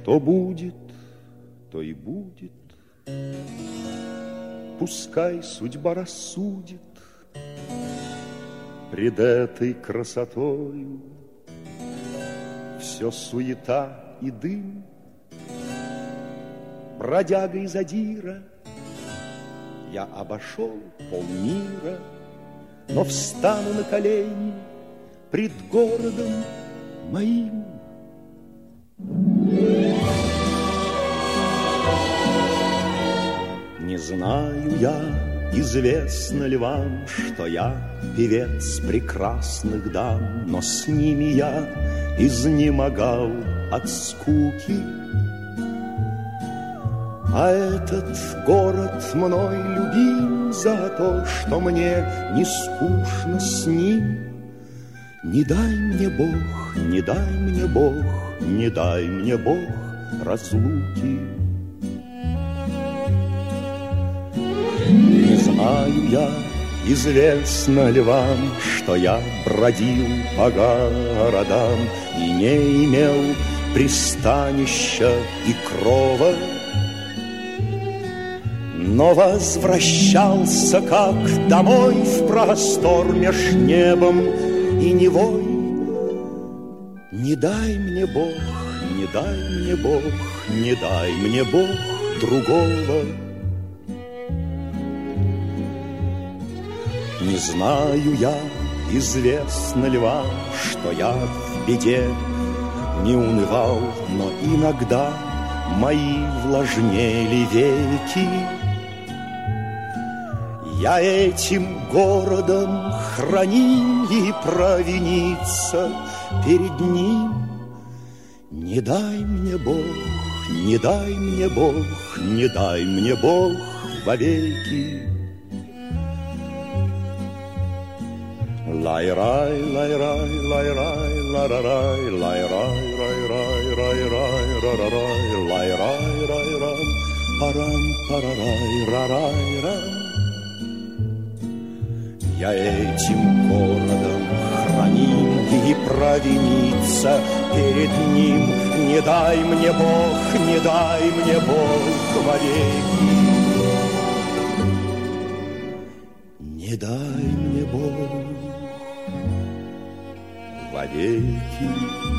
Что будет, то и будет. Пускай судьба рассудит пред этой красотою. Все суета и дым, бродяга и задира. Я обошел полмира, но встану на колени пред городом моим. Не знаю я, известно ли вам, что я певец прекрасных дам, но с ними я изнемогал от скуки. А этот город мной любим за то, что мне не скучно с ним. Не дай мне Бог, не дай мне Бог, не дай мне Бог разлуки. Не знаю я, известно ли вам, что я бродил по городам и не имел пристанища и крова, но возвращался как домой в простор меж небом и Невой. Не дай мне Бог, не дай мне Бог, не дай мне Бог другого. Не знаю я, известно ли вам, что я в беде не унывал, но иногда мои влажнели веки. Я этим городом храним и провиниться перед ним. Не дай мне Бог, не дай мне Бог, не дай мне Бог вовеки. Лай-рай, лай-рай, лай-рай, ла-ра-рай, лай-рай, рай-рай, рай-рай, ра-ра-рай, лай-рай, рай-рам, парам, парарай, рарай-рам. Я этим городом храним и провиниться перед ним. Не дай мне Бог, не дай мне Бог вовеки. Не дай мне Бог вовеки.